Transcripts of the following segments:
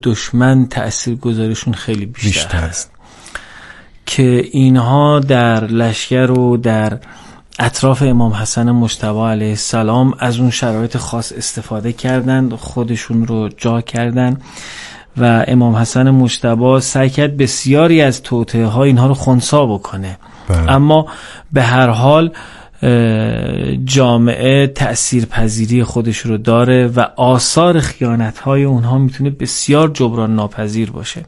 دشمن تأثیرگذاریشون خیلی بیشتر است، که اینها در لشکر و در اطراف امام حسن مجتبی علیه السلام از اون شرایط خاص استفاده کردند، خودشون رو جا کردند و امام حسن مجتبی سعی کرد بسیاری از توطئه ها اینها رو خنثی بکنه. اما به هر حال جامعه تأثیرپذیری خودش رو داره و آثار خیانت‌های اونها میتونه بسیار جبران ناپذیر باشه.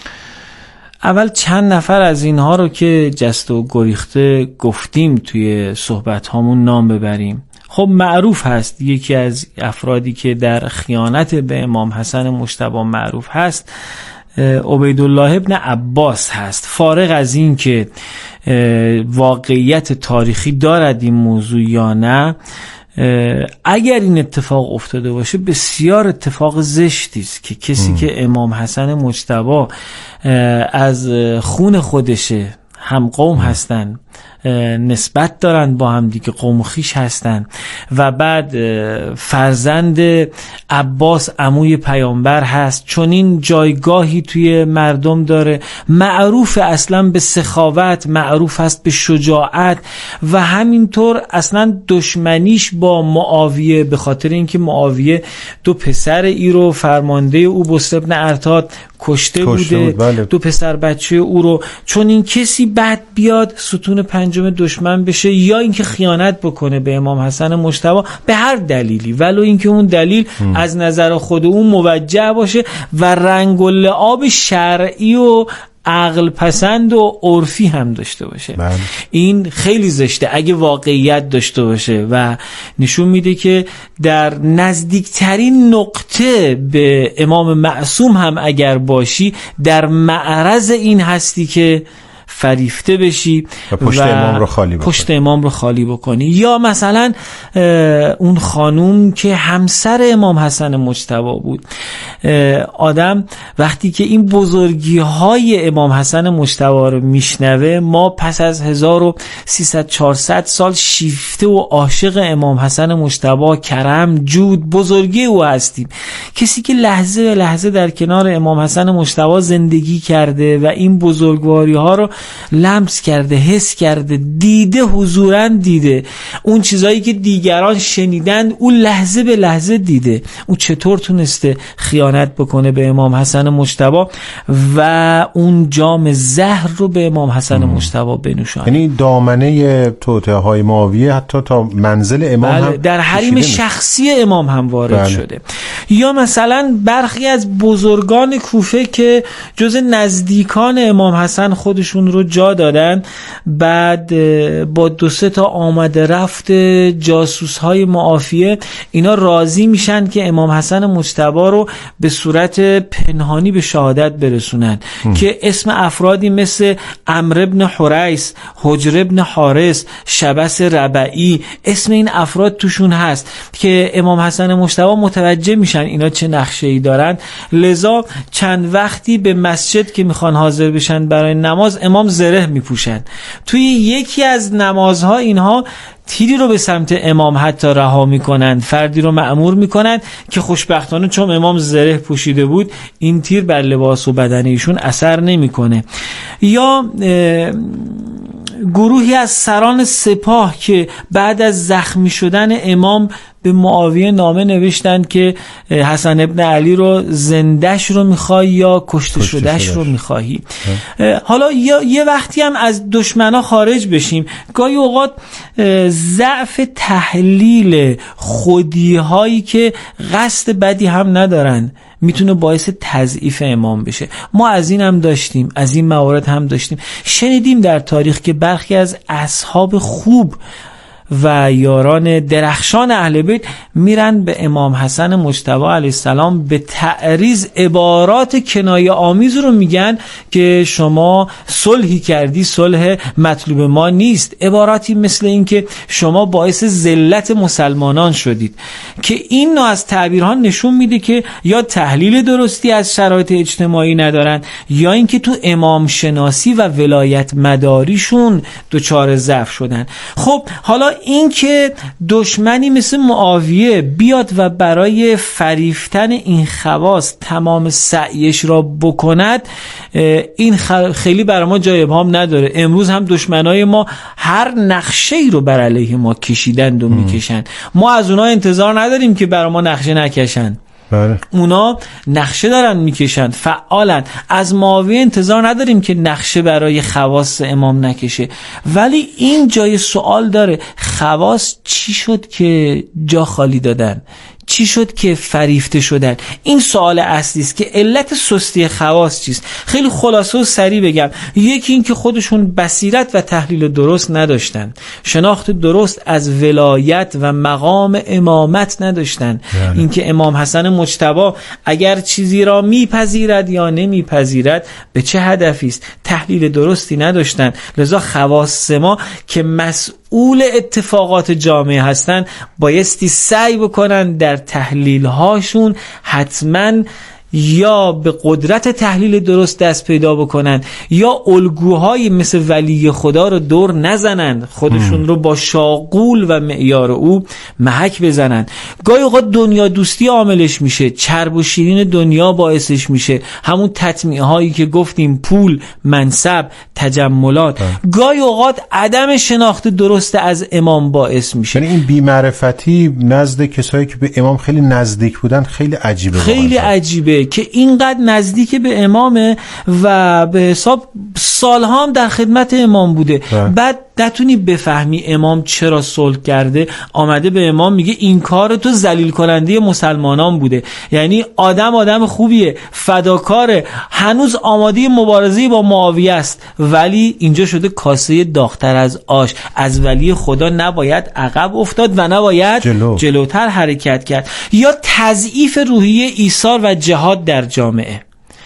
اول چند نفر از اینها رو که جست و گریخته گفتیم توی صحبت هامون نام ببریم. خب معروف هست یکی از افرادی که در خیانت به امام حسن مجتبی معروف هست عبیدالله ابن عباس هست. فارغ از این که واقعیت تاریخی دارد این موضوع یا نه، اگر این اتفاق افتاده باشه بسیار اتفاق زشتی است که کسی که امام حسن مجتبی از خون خودشه، هم قوم هستن، نسبت دارن با هم دیگه، قوم و خویش هستن، و بعد فرزند عباس عموی پیامبر هست، چون این جایگاهی توی مردم داره، معروف اصلا به سخاوت، معروف است به شجاعت، و همینطور اصلا دشمنیش با معاویه به خاطر اینکه معاویه دو پسر ای رو فرمانده او بسر ابن ارتاد کشته بوده، بله. دو پسر بچه او رو، چون این کسی بعد بیاد ستون پنجم دشمن بشه یا اینکه خیانت بکنه به امام حسن مجتبی به هر دلیلی، ولو اینکه اون دلیل از نظر خود اون موجه باشه و رنگ و لعاب شرعی و عقل پسند و عرفی هم داشته باشه، این خیلی زشته اگه واقعیت داشته باشه و نشون میده که در نزدیکترین نقطه به امام معصوم هم اگر باشی در معرض این هستی که فریفته بشی و پشت امام رو خالی بکنی. یا مثلا اون خانوم که همسر امام حسن مجتبی بود، آدم وقتی که این بزرگی های امام حسن مجتبی رو میشنوه، ما پس از 1300-400 سال شیفته و عاشق امام حسن مجتبی، کرم، جود، بزرگی او هستیم، کسی که لحظه به لحظه در کنار امام حسن مجتبی زندگی کرده و این بزرگواری ها رو لمس کرده، حس کرده، دیده، حضوراً دیده، اون چیزایی که دیگران شنیدن او لحظه به لحظه دیده، اون چطور تونسته خیانت بکنه به امام حسن مجتبی و اون جام زهر رو به امام حسن مجتبی بنوشانه. یعنی دامنه توطئه های معاویه حتی تا منزل امام هم در حریم شخصی امام هم وارد شده. یا مثلا برخی از بزرگان کوفه که جز نزدیکان امام حسن خودشون رو جا دادن، بعد با 2-3 تا آمده رفت جاسوس های معافیه اینا راضی میشن که امام حسن مجتبی رو به صورت پنهانی به شهادت برسونن که اسم افرادی مثل عمرو بن حریث، حجر بن حارث، شبس ربعی، اسم این افراد توشون هست که امام حسن مجتبی متوجه میشن اینا چه نقشه‌ای دارن، لذا چند وقتی به مسجد که میخوان حاضر بشن برای نماز امام زره میپوشن. توی یکی از نمازها اینها تیری رو به سمت امام حتی رها میکنند، فردی رو مأمور میکنند که خوشبختانه چون امام زره پوشیده بود این تیر بر لباس و بدن ایشون اثر نمیکنه. یا گروهی از سران سپاه که بعد از زخمی شدن امام به معاویه نامه نوشتند که حسن ابن علی رو زندش رو میخوای یا کشته شدهش رو میخواهی. حالا یه وقتی هم از دشمنا خارج بشیم، گاهی اوقات ضعف تحلیل خودی هایی که قصد بدی هم ندارن میتونه باعث تضعیف امام بشه. ما از این هم داشتیم، از این موارد هم داشتیم، شنیدیم در تاریخ که برخی از اصحاب خوب و یاران درخشان اهل بیت میرن به امام حسن مجتبی علیه السلام به تعریض عبارات کنایه آمیز رو میگن که شما صلحی کردی، صلح مطلوب ما نیست، عباراتی مثل این که شما باعث ذلت مسلمانان شدید، که این نوع از تعبیرها نشون میده که یا تحلیل درستی از شرایط اجتماعی ندارن یا اینکه تو امام شناسی و ولایت مداریشون دچار ضعف شدن. خب حالا این که دشمنی مثل معاویه بیاد و برای فریفتن این خواص تمام سعیش را بکند، این خیلی برای ما جای ابهام نداره. امروز هم دشمنای ما هر نقشه‌ای رو بر علیه ما کشیدند و میکشن. ما از اونها انتظار نداریم که برای ما نقشه نکشن. بله. اونا نقشه دارن میکشن، فعالن. از معاویه انتظار نداریم که نقشه برای خواص امام نکشه. ولی این جای سوال داره، خواص چی شد که جا خالی دادن؟ چی شد که فریفته شدن؟ این سوال اصلی است که علت سستی خواص چیست. خیلی خلاصه و سریع بگم، یکی این که خودشون بصیرت و تحلیل درست نداشتن، شناخت درست از ولایت و مقام امامت نداشتن. این که امام حسن مجتبی اگر چیزی را میپذیرد یا نمیپذیرد به چه هدفی است، تحلیل درستی نداشتن. لذا خواص ما که مسئول اتفاقات جامعه هستن بایستی سعی بکنن در تحلیل هاشون حتما یا به قدرت تحلیل درست دست پیدا بکنن یا الگوهای مثل ولی خدا رو دور نزنن، خودشون رو با شاغول و معیار او محک بزنن. گاهی اوقات دنیا دوستی عاملش میشه، چرب و شیرین دنیا باعثش میشه، همون تطمیع هایی که گفتیم، پول، منصب، تجملات. گاهی اوقات عدم شناخت درست از امام باعث میشه. یعنی این بی‌معرفتی نزد کسایی که به امام خیلی نزدیک بودن خیلی عجیبه، خیلی عجیبه که اینقدر نزدیک به امامه و به حساب سالها هم در خدمت امام بوده. بعد نتونی بفهمی امام چرا صلح کرده، آمده به امام میگه این کار تو ذلیل کننده مسلمانان بوده. یعنی آدم خوبیه، فداکاره، هنوز آماده مبارزه با معاویه است، ولی اینجا شده کاسه داغ‌تر از آش. از ولی خدا نباید عقب افتاد و نباید جلوتر حرکت کرد. یا تضعیف روحیه ایثار و جهاد در جامعه،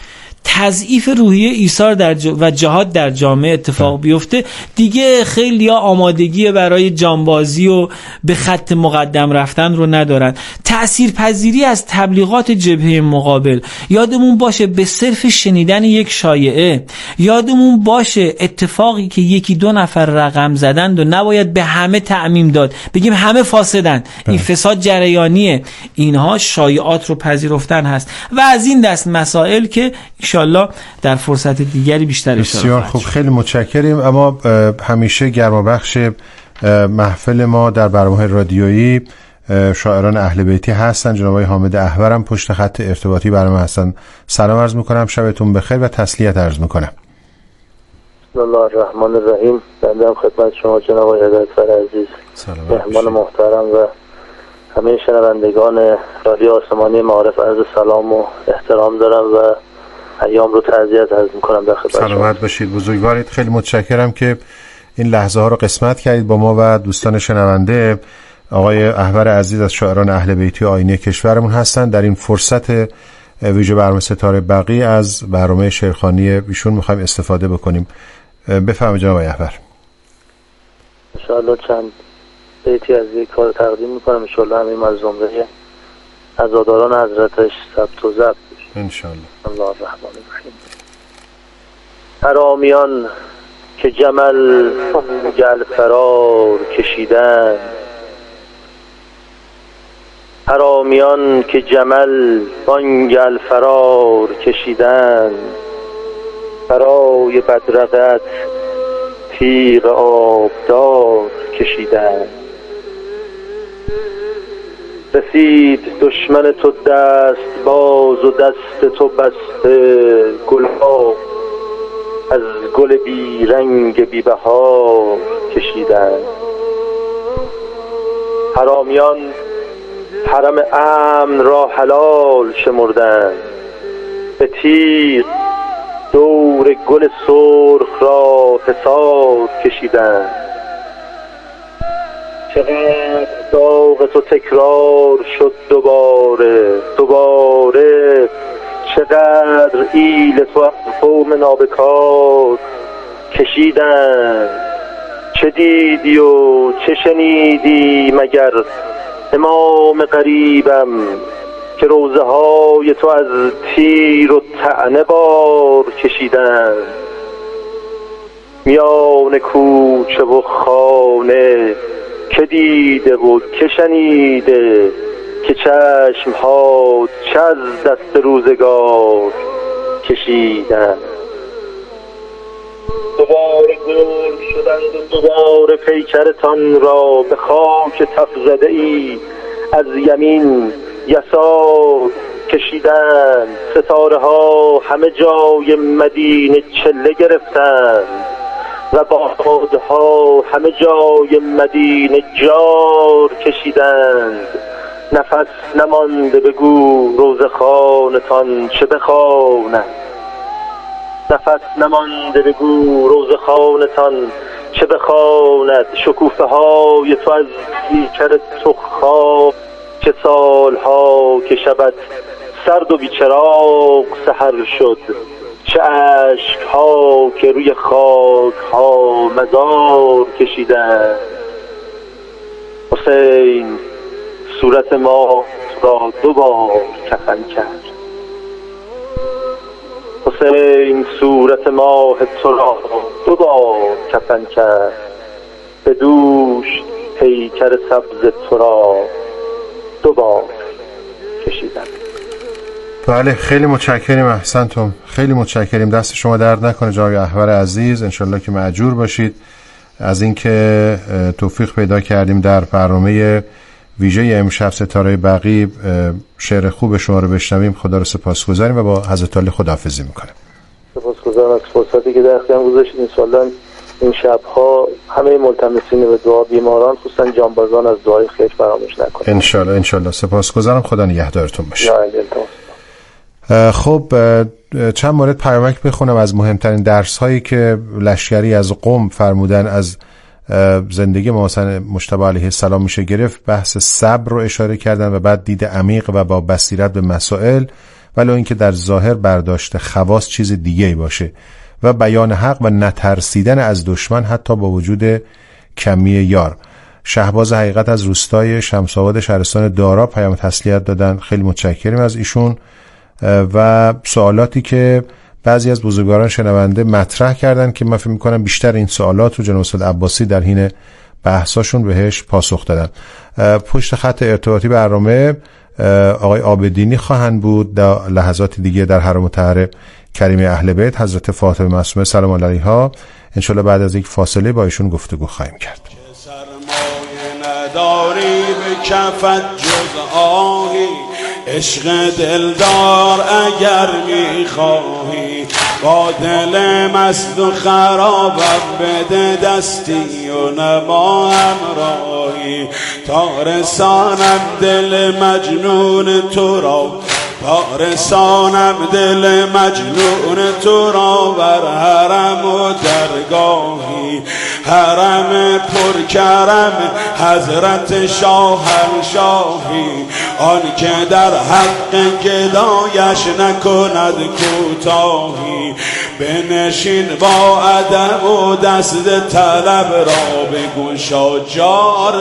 تضعیف روحیه ایثار و جهاد در جامعه اتفاق بیفته، دیگه خیلی آمادگی برای جانبازی و به خط مقدم رفتن رو ندارن. تأثیرپذیری از تبلیغات جبهه مقابل، یادمون باشه به صرف شنیدن یک شایعه، یادمون باشه اتفاقی که یکی دو نفر رقم زدند و نباید به همه تعمیم داد، بگیم همه فاسدن، این فساد جریانیه. اینها شایعات رو پذیرفتن هست و از این دست مسائل که انشالله در فرصت دیگری بیشتر اشاره بسیار خوب، خیلی متشکریم. اما همیشه گرمابخش محفل ما در برنامه‌های رادیویی شاعران اهل بیتی هستن. جناب آقای حامد احورم پشت خط ارتباطی برنامه هستن. سلام عرض میکنم، شبتون بخیر و تسلیت عرض میکنم. بسم الله الرحمن الرحیم. بنده خدمت شما جناب آقای هدایتفر عزیز، مهمان محترم و همه شنوندگان رادیو آسمانی معارف عرض سلام و احترام دارم و ایام رو تعزیت عرض میکنم در خدمت شما. سلامت باشید، بزرگوارید. خیلی متشکرم که این لحظه ها رو قسمت کردید با ما و دوستان شنونده. آقای احور عزیز از شاعران اهل بیتی آینه کشورمون هستن. در این فرصت ویژه برنامه ستاره بقی از برنامه شعرخوانی ایشون میخوایم استفاده بکنیم. بفرمایید جناب آقای احور. ان شاء الله چند بیتی از یک کار تقدیم میکنم، ان شاء الله همین از زمره عزاداران حضرتش ثبت و ضبط بشه ان شاء الله. الله الرحمن الرحیم. حرامیان که جمل گل فرار کشیدن، حرامیان که جمل بانگل فرار کشیدن، برای بدرقت تیغ آبدار کشیدن. رسید دشمن تو دست باز و دست تو بسته گلها، از گل بی رنگ بی بهار کشیدن. حرامیان حرم امن را حلال شمردند، به تیغ دور گل سرخ را حصار کشیدند. چقدر داغ تو تکرار شد دوباره، چقدر ایل تو از قوم نابکار کشیدند. چه دیدی و چه شنیدی مگر امام غریبم، که روزه های تو از تیر و طعنه بار کشیدند. میان کوچه و خانه که دیده و که شنیده که چشم‌ها چه از دست روزگار کشیدند. دوباره گل شدند و دوباره پیکرتان را به خاک تف زده ای از یمین یسار کشیدند. ستاره ها همه جای مدینه چله گرفتند و بادها همه جای مدینه جار کشیدند. نفس نمانده بگو روزخانتان چه بخواند، نفس نمانده بگو روزخانتان چه بخواند. شکوفه های تو از پیکر تو خواب چه سالها که شبت سرد و بیچراغ سحر شد، چه عشق ها که روی خاک ها مزار کشیدند. حسین صورت ما را دوبار کفن کرد، حسین صورت ماه تو را دوبار کفن کرد، به دوش پیکر سبز تو را دوبار کشیدند. بله خیلی متشکریم، احسنتم، خیلی متشکریم. دست شما درد نکنه جناب احور عزیز، انشالله که مأجور باشید از اینکه توفیق پیدا کردیم در برنامه ویژه امشب ستاره بقیع شعر خوب شما رو بشنویم. خدا رو سپاسگزاریم و با حضرت علی خداحافظی میکنیم. سپاسگزارم از فرصتی که در اختیارم گذاشتید. انشالله این شبها همه ملتمسین به دعا، بیماران خصوصا جانبازان، از دعای خیر فراموش نکنید. انشالله. سپاسگزارم، خدا نگهدارتون باشه. خب چند مورد پیامک بخونم از مهمترین درس هایی که لشکری از قم فرمودن از زندگی محسن مجتبی علیه السلام میشه گرفت. بحث صبر رو اشاره کردن و بعد دید عمیق و با بصیرت به مسائل، ولی اینکه در ظاهر برداشت خواص چیز دیگه‌ای باشه و بیان حق و نترسیدن از دشمن حتی با وجود کمی یار. شهباز حقیقت از روستای شمس‌آباد شهرستان دارا پیام تسلیت دادن، خیلی متشکریم از ایشون. و سوالاتی که بعضی از بزرگواران شنونده مطرح کردن که من فکر می‌کنم بیشتر این سوالات رو جناب استاد عباسی در حین بحثاشون بهش پاسخ دادن. پشت خط ارتباطی برنامه آقای عابدینی خواهند بود در لحظات دیگه در حرم طاهر کریم اهل بیت حضرت فاطمه معصومه سلام الله علیها. انشالله بعد از یک فاصله با ایشون گفتگو خواهیم کرد. سرمایه نداری به کفت جز آهی، عشق دلدار اگر میخواهی، با دل مست و خرابم بده دستی و نما همراهی، تا رسانم دل مجنون تو را، تا رسانم دل مجنون تو را بر حرم و درگاهی، حرم پرکرم حضرت شاهنشاهی، آن که در حق گدایش نکند کوتاهی، بنشین با ادب و دست طلب را بگشا، جار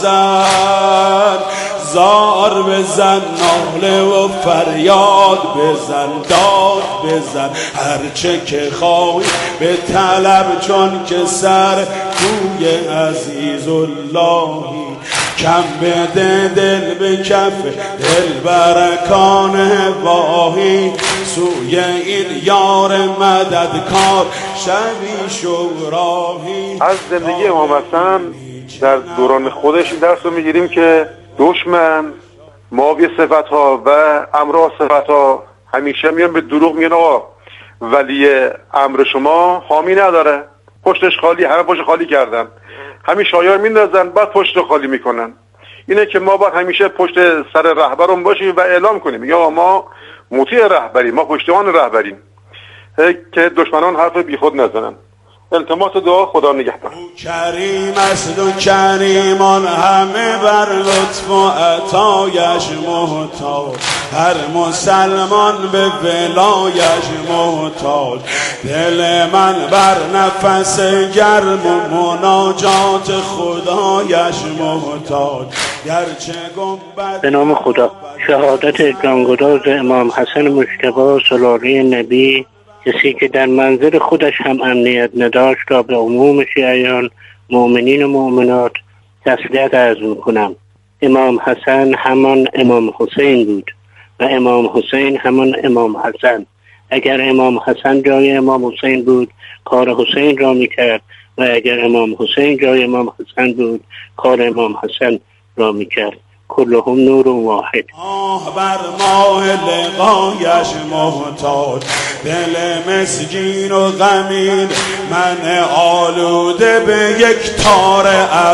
بزن زار بزن، ناله و فریاد بزن، داد بزن، هرچه که خواهی به طلب، چون که سر کوی عزیز اللهی، کم بده دل به کف دل برکان واهی، سوی این یار مددکار شبی شو راهی. از زندگی امام حسن در دوران خودش این درس رو میگیریم که دشمن ماوی صفتها و امرا صفتها همیشه میان به دروغ میگن آقا ولی امر شما حامی نداره، پشتش خالی، همه پشت خالی کردن، همین شایعه میندازن بعد پشت خالی میکنن. اینه که ما باید همیشه پشت سر رهبرون باشیم و اعلام کنیم یا ما مطیع رهبریم، ما پشتیبان رهبریم، که دشمنان حرف بیخود نزنن. التماس دعا، خدا نگهدار. کریم است و کریمان همه بر لطف و عطایش محتاج، هر مسلمان به ولایش محتاج، دل من بر نفس گرم و مناجات خدایش محتاج، گرچه گنبد. به نام خدا. شهادت جانگداز امام حسن مجتبی سلاله نبی، کسی که در منزل خودش هم امنیت نداشت، را به عموم شیعیان، مؤمنین و مؤمنات تسلیت عرض میکنم. امام حسن همان امام حسین بود و امام حسین همان امام حسن. اگر امام حسن جای امام حسین بود کار حسین را میکرد و اگر امام حسین جای امام حسن بود کار امام حسن را میکرد. کلهم نور واحد. بر ماه لقایش محتاج، دل مسکین و غمین، من آلوده به یک تار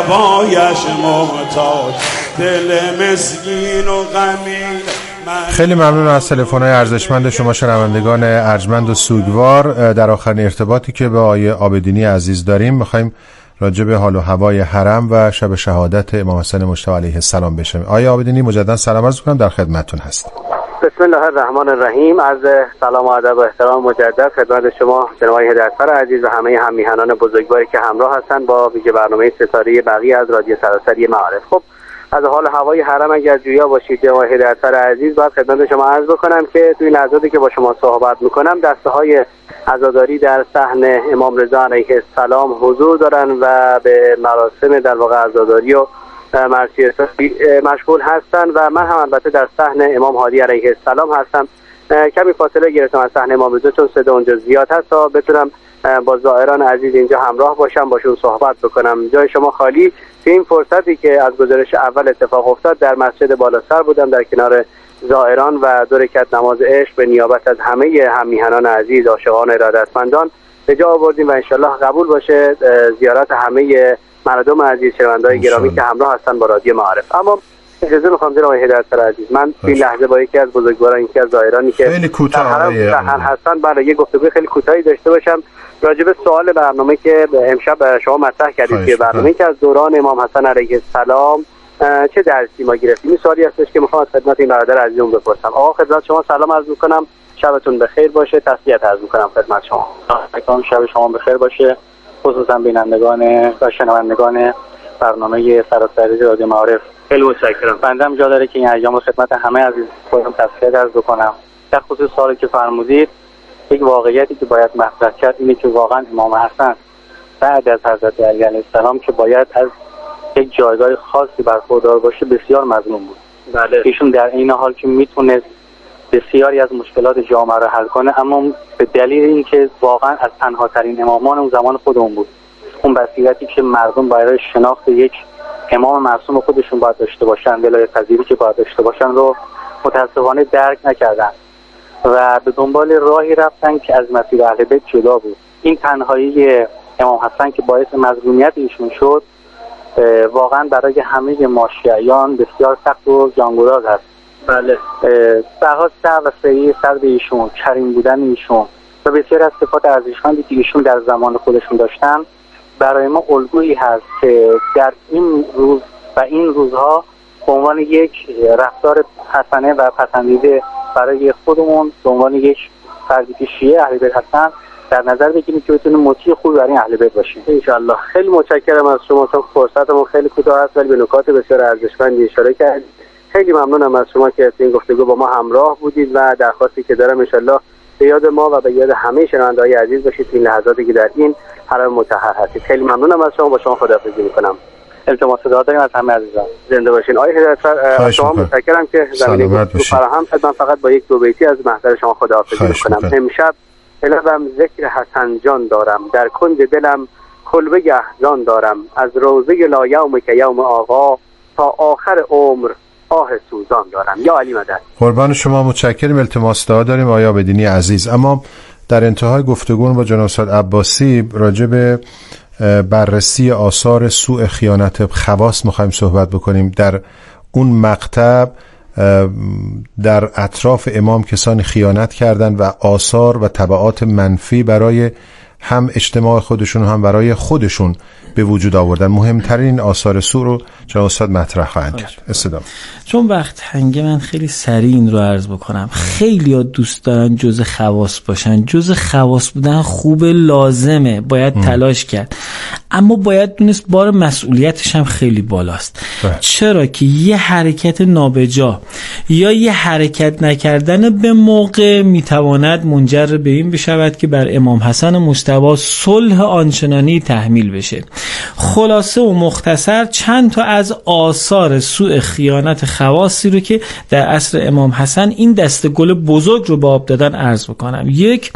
عبایش محتاج، دل مسکین و غمین. خیلی ممنون از تلفن‌های ارزشمند شما شنوندگان ارجمند و سوگوار. در آخرین ارتباطی که به آقای عابدینی عزیز داریم می‌خوایم راجع به حال و هوای حرم و شب شهادت امام حسن مجتبی علیه السلام بشیم. آقای عابدینی مجددا سلام عرض می‌کنم، در خدمتتون هستم. بسم الله الرحمن الرحیم. از سلام و ادب و احترام مجدد خدمت شما جناب هدایتفر عزیز و همه هم میهنان بزرگواری که همراه هستند با ویژه برنامه ستاره بقیه از رادیو سراسری معارف. خب از حال هوای حرم اگر جویا باشید جناب هدایتفر عزیز، باید خدمت شما عرض بکنم که توی لحظاتی که با شما صحبت میکنم دسته‌های عزاداری در صحن امام رضا علیه السلام حضور دارن و به مراسم در واقع عزاداری و مرثیه مشغول هستن و من هم البته در صحن امام هادی علیه السلام هستم. کمی فاصله گرفتم از صحن امام رضا چون صدا اونجا زیاد هست تا بتونم با زائران عزیز اینجا همراه باشم، باشون صحبت بکنم. جای شما خالی. تو این فرصتی که از گزارش اول اتفاق افتاد در مسجد بالاسر بودم در کنار زائران و دو رکعت نماز عشق به نیابت از همه هممیهنان عزیز عاشقان ارادتمندان به جا آوردیم و انشالله قبول باشه زیارت همه مردم عزیز شنونده‌های گرامی که همراه هستن با رادیو معارف. اما اجازه می‌خوام جناب هدایتفر عزیز من این لحظه با یکی از بزرگواران، یکی از زائرانی که خیلی کوتاه هستن یه گفتگوی خیلی کوتاهی داشته باشم راجع به سوال برنامه که امشب شما مطرح کردید که برنامه که از دوران امام حسن علیه السلام چه درسی ما گرفتیم. این سوالی هستش که می‌خوام خدمت این برادر عزیزم بپرسم. آقا خدمت شما سلام عرض می‌کنم، شبتون بخیر باشه. تسلیت عرض می‌کنم خدمت شما. شب شما بخیر باشه، خصوصا بینندگان و شنوندگان برنامه سراسری رادیو معارف. خیلی متشکرم. بنده جا داره که این ایام خدمت همه عزیز خودم تسلیت عرض بکنم. در خصوص سوالی که فرمودید، یک واقعیتی که باید مطرح کرد اینه که واقعا امام حسن بعد از حضرت علی علیه السلام که باید از یک جایگاه خاصی برخوردار باشه بسیار مظلوم بود. بله. ایشون در این حال که میتونست بسیاری از مشکلات جامعه را حل کنه، اما به دلیل اینکه واقعا از تنها ترین امامان اون زمان خودمون بود، اون بصیرتی که مردم برای شناخت یک امام معصوم خودشون باید داشته باشن، ولایت پذیری که باید داشته باشن رو متاسفانه درک نکردن و به دنبال راهی رفتن که از مسیر اهل بیت جدا بود. این تنهایی امام حسن که باعث مظلومیت ایشون شد واقعا برای همه ما شیعیان بسیار سخت و جانگداز هست. بله. بحث و سریع سرد ایشون، کریم بودن ایشون و بسیار از صفات ارزشمندی که ایشون در زمان خودشون داشتن برای ما الگویی هست که در این روز و این روزها به عنوان یک رفتار حسنه و پسندیده برای خودمون به عنوان یک فردی که شیعه اهل بیت هستن در نظر بگیریم که بتونیم مطیع خوب برای اهل بیت باشیم ان شاء الله. خیلی متشکرم از شما، تا فرصتمون خیلی کوتاه است ولی به نکات بسیار ارزشمندی اشاره کردید. خیلی ممنونم از شما که این گفتگو با ما همراه بودید و درخواستی که دارم ان شاء الله به یاد ما و به یاد همه شنونده‌های عزیز باشید این لحظاتی که در این حرم مطهر هستید. خیلی ممنونم از شما، با شما خداحافظی می‌کنم. التماس دعا داریم از همه عزیزان. زنده باشین. آقای هدایتفر شما متشکرم که زمینه فراهم شد. من فقط با یک دو بیتی از محضر شما خداحافظی می‌کنم. امشب لبم ذکر حسن جان دارم، در کنج دلم کلبه احزان دارم، از روزه لا یوم که یوم آقا تا آخر عمر آه سوزان دارم. یا علی مدد. قربان شما، متشکرم. التماس دعا داریم آقای عابدینی عزیز. اما در انتهای گفتگو با جناب استاد عباسی راجع به بررسی آثار سوء خیانت خواص می‌خوایم صحبت بکنیم. در اون مقطع در اطراف امام کسانی خیانت کردند و آثار و تبعات منفی برای هم اجتماع خودشون و هم برای خودشون به وجود آوردن. مهمترین آثار سوء رو جناب استاد مطرح خواهند کرد. استدام. چون وقت هنگه من خیلی سریع این رو عرض بکنم. خیلی ها دوست دارن جز خواص باشن. جز خواص بودن خوب، لازمه، باید تلاش کرد. اما باید دونست بار مسئولیتش هم خیلی بالاست. چرا که یه حرکت نابجا یا یه حرکت نکردن به موقع میتواند منجر به این بشود که بر امام حسن مجتبی صلح آنچنانی تحمیل بشه. خلاصه و مختصر چند تا از آثار سوء خیانت خواصی رو که در عصر امام حسن این دسته گل بزرگ رو به آب دادن عرض بکنم. یک،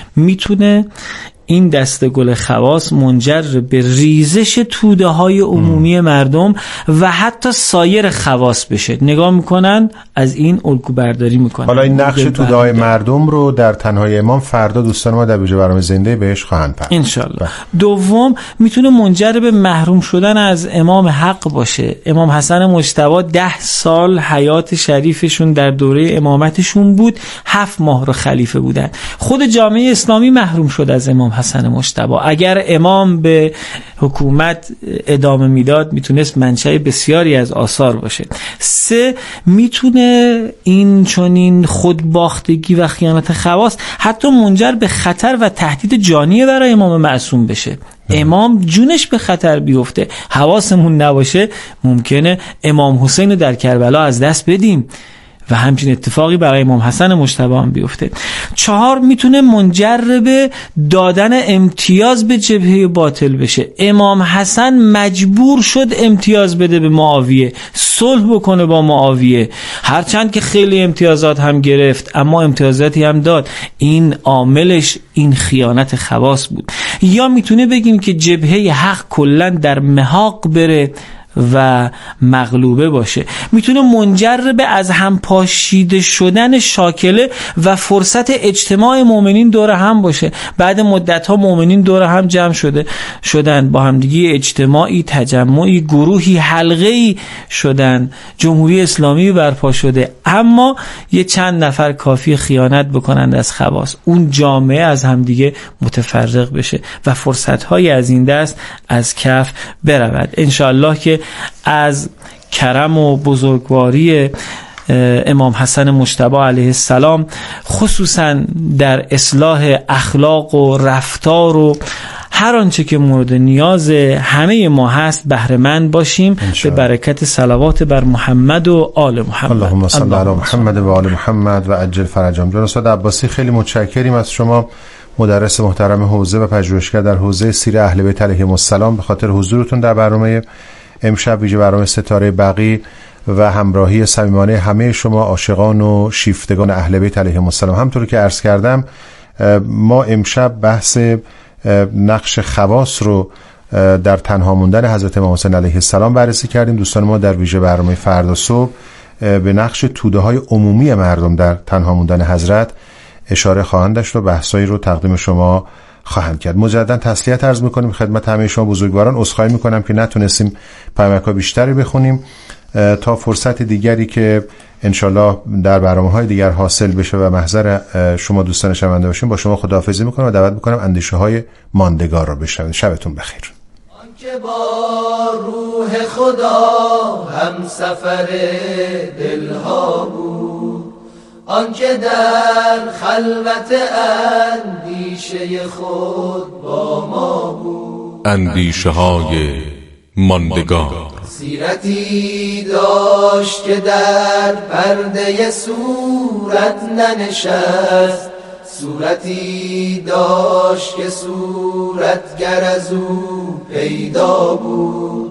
میتونه این دسته گل خواص منجر به ریزش توده های عمومی مردم و حتی سایر خواص بشه. نگاه میکنن از این الگو برداری میکنن. حالا این نقش توده های مردم رو در تنهای امام فردا دوستان ما در ویژه برنامه زنده بهش خواهند پرداخت انشالله. دوم، میتونه منجر به محروم شدن از امام حق باشه. امام حسن مجتبی 10 سال حیات شریفشون در دوره امامتشون بود، 7 ماه رو خلیفه بودن. خود جامعه اسلامی محروم شد از امام حسن مجتبی. اگر امام به حکومت ادامه میداد میتونست منشأ بسیاری از آثار باشه. 3، میتونه این چنین خودباختگی و خیانت خواص حتی منجر به خطر و تهدید جانی برای امام معصوم بشه. امام جونش به خطر بیفته، حواسمون نباشه، ممکنه امام حسین رو در کربلا از دست بدیم و همچین اتفاقی برای امام حسن مجتبی هم بیفته. 4، میتونه منجر به دادن امتیاز به جبهه باطل بشه. امام حسن مجبور شد امتیاز بده به معاویه، صلح بکنه با معاویه، هرچند که خیلی امتیازات هم گرفت اما امتیازاتی هم داد. این عاملش این خیانت خواص بود. یا میتونه بگیم که جبهه حق کلا در محاق بره و مغلوبه باشه. میتونه منجر به از هم پاشیده شدن شاکله و فرصت اجتماع مؤمنین دور هم باشه. بعد مدت ها مؤمنین دور هم جمع شدن با همدیگه، اجتماعی، تجمعی، گروهی، حلقه‌ای شدن، جمهوری اسلامی برپا شده، اما یه چند نفر کافی خیانت بکنند از خواص، اون جامعه از همدیگه متفرق بشه و فرصت های از این دست از کف برود. انشاءالله که از کرم و بزرگواری امام حسن مجتبی علیه السلام خصوصا در اصلاح اخلاق و رفتار و هر آنچه که مورد نیاز همه ما هست بهره مند باشیم به برکت صلوات بر محمد و آل محمد. اللهم صل علی محمد و آل محمد و عجل فرجهم. جناب استاد عباسی خیلی متشکریم از شما، مدرس محترم حوزه و پژوهشگر در حوزه سیر اهل بیت علیهم السلام، به خاطر حضورتون در برنامه امشب، ویژه برنامه ستاره بقی و همراهی صمیمانه همه شما عاشقان و شیفتگان اهل بیت علیهم السلام. همونطور که عرض کردم ما امشب بحث نقش خواص رو در تنها موندن حضرت امام حسین علیه السلام بررسی کردیم. دوستان ما در ویژه برنامه فردا صبح به نقش توده های عمومی مردم در تنها موندن حضرت اشاره خواهند داشت و بحثایی رو تقدیم شما خواهند کرد. مجددا تسلیت عرض میکنیم خدمت همه شما بزرگواران. عذرخواهی میکنم که نتونستیم پیامک‌ها بیشتری بخونیم. تا فرصت دیگری که انشالله در برنامه‌های دیگر حاصل بشه و محضر شما دوستان شنونده باشیم، با شما خداحافظی میکنم و دعوت میکنم اندیشه‌های ماندگار رو بشنوید. شبتون بخیر. آنکه با روح خدا هم سفر دلها بود، آنکه در خلوت اندیشه خود با ما بود، اندیشه‌های ماندگار. سیرتی داشت که در پرده صورت ننشست، صورتی داشت که صورتگر از او پیدا بود،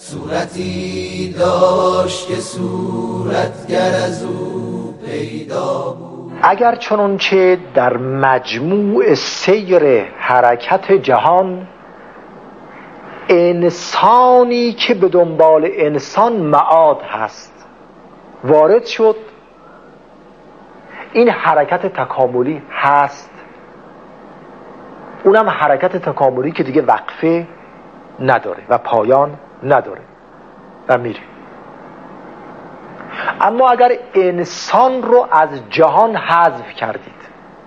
صورتی داشت که صورتگر از او پیدا بود. اگر چنانچه در مجموع سیر حرکت جهان انسانی که به دنبال انسان معاد هست وارد شد، این حرکت تکاملی هست، اونم حرکت تکاملی که دیگه وقفه نداره و پایان نداره و میره. اما اگر انسان رو از جهان حذف کردید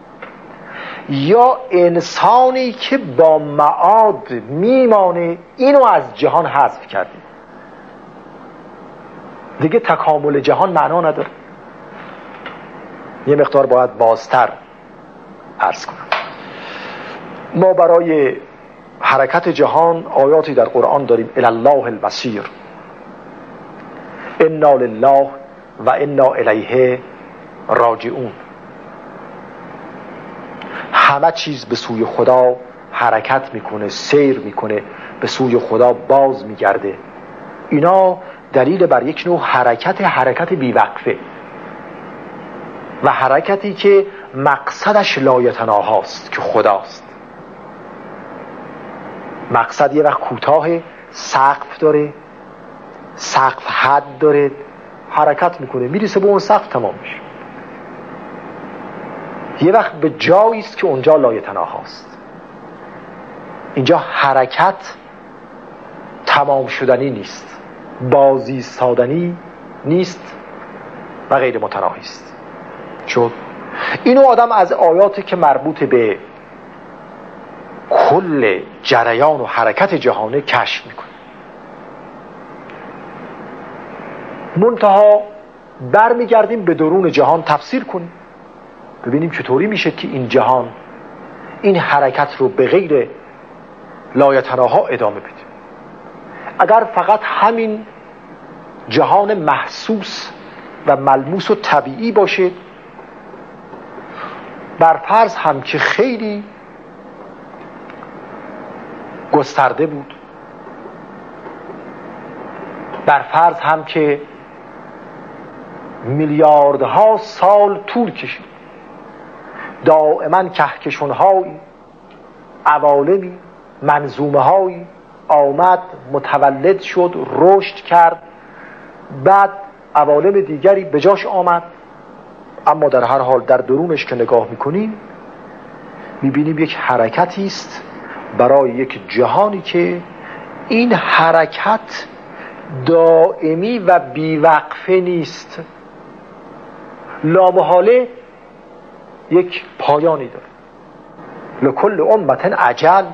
یا انسانی که با معاد میمانه اینو از جهان حذف کردید، دیگه تکامل جهان معنا نداره. یه مقدار باید بازتر عرض کنم. ما برای حرکت جهان آیاتی در قرآن داریم، الالله المصیر، انا لله و انا الیه راجعون. همه چیز به سوی خدا حرکت میکنه، سیر میکنه، به سوی خدا باز میگرده. اینا دلیل بر یک نوع حرکت بیوقفه و حرکتی که مقصدش لایتناهاست که خداست. مقصد یه وقت کوتاه، سقف داره، سقف حد داره، حرکت میکنه میرسه به اون سقف، تمام میشه. یه وقت به جایی است که اونجا لایتناهاست. اینجا حرکت تمام شدنی نیست، بازی سادنی نیست و غیر متناهی است. چون اینو آدم از آیاتی که مربوط به کل جریان و حرکت جهانه کشف میکنه. منتها برمیگردیم به درون جهان تفسیر کنیم، ببینیم چطوری میشه که این جهان این حرکت رو به غیر لایتناها ادامه بده. اگر فقط همین جهان محسوس و ملموس و طبیعی باشه، بر فرض هم که خیلی گسترده بود، بر فرض هم که میلیاردها سال طول کشید، دائما کهکشان‌هایی، عوالمی، منظومه‌هایی آمد، متولد شد، رشد کرد، بعد عوالم دیگری به جاش آمد، اما در هر حال در درونش که نگاه میکنیم میبینیم یک حرکتی است برای یک جهانی که این حرکت دائمی و بیوقفه نیست، لامحاله یک پایانی داره. لکل امت اجل،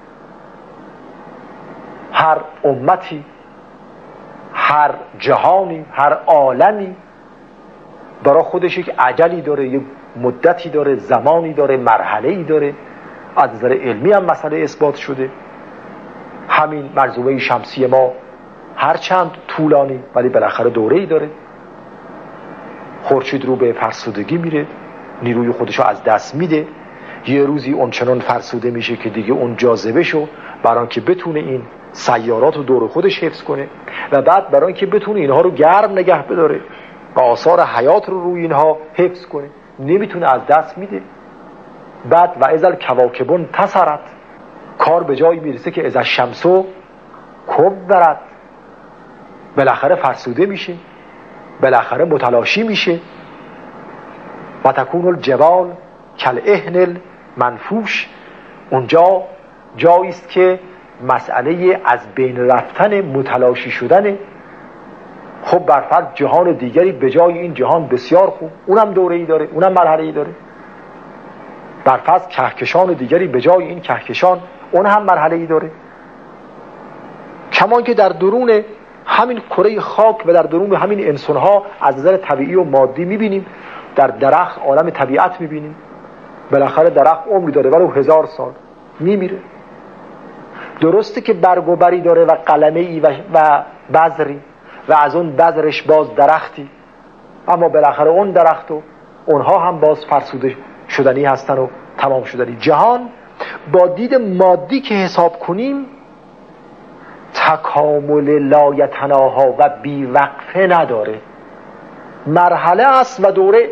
هر امتی، هر جهانی، هر عالمی برای خودش یک اجلی داره، یک مدتی داره، زمانی داره، مرحله‌ای داره. از نظر علمی هم مسئله اثبات شده. همین منظومه شمسی ما هرچند طولانی ولی بالاخره دوره‌ای داره. خورشید رو به فرسودگی میره، نیروی خودشو از دست میده، یه روزی اون چنان فرسوده میشه که دیگه اون جاذبه شو برای اینکه بتونه این سیارات رو دور خودش حفظ کنه و بعد برای اینکه بتونه اینها رو گرم نگه بداره و آثار حیات رو روی اینها حفظ کنه، نمیتونه، از دست میده. بعد و اذا الکواکب انتصرت، کار به جایی میرسه که اذا الشمس کورت، بالاخره فرسوده میشه، بالاخره متلاشی میشه. و تکون الجبال کالعهن المنفوش، اونجا جایی است که مسئله از بین رفتن، متلاشی شدن. خب برفرض جهان دیگری به جای این جهان بسیار خوب، اونم دوره‌ای داره، اونم مرحله‌ای داره. برفرض کهکشان دیگری به جای این کهکشان، اون هم مرحله‌ای داره. کما که در درون همین کره خاک و در درون همین انسان‌ها از نظر طبیعی و مادی می‌بینیم، در درخت عالم طبیعت می‌بینیم، بالاخره درخت عمری داره ولو 1000 سال میمیره. درسته که برگ و بری داره و قلمه‌ای و بذری و از اون بذرش باز درختی، اما بالاخره اون درخت و اونها هم باز فرسوده شدنی هستن و تمام شدنی. جهان با دید مادی که حساب کنیم تکامل لایتناها و بیوقفه نداره، مرحله است و دوره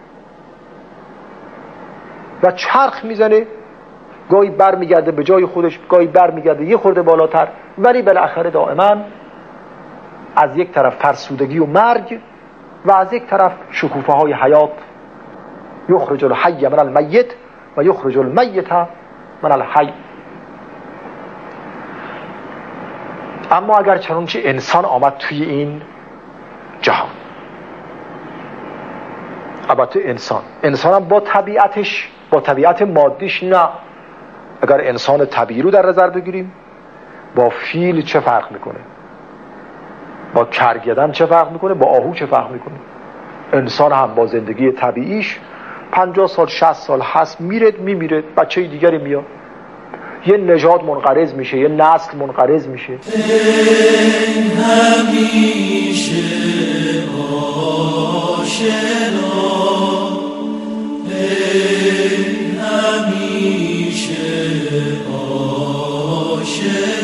و چرخ میزنه، گاهی بر میگرده به جای خودش، گاهی بر میگرده یه خورده بالاتر، ولی بالاخره دائما از یک طرف فرسودگی و مرگ و از یک طرف شکوفه های حیات. یخرج الحی من المیت و یخرج المیت من الحی. اما اگر چنانچه انسان آمد توی این جهان، البته انسان هم با طبیعتش، با طبیعت مادیش نه. اگر انسان طبیعی رو در نظر بگیریم، با فیل چه فرق میکنه؟ با کرگدن چه فرق میکنه؟ با آهو چه فرق میکنه؟ انسان هم با زندگی طبیعیش 50 سال 60 سال هست، میره میمیره، بچه دیگری میاد. یه نژاد منقرض میشه، یه نسل منقرض میشه. همیشه آشنا، همیشه آشنا.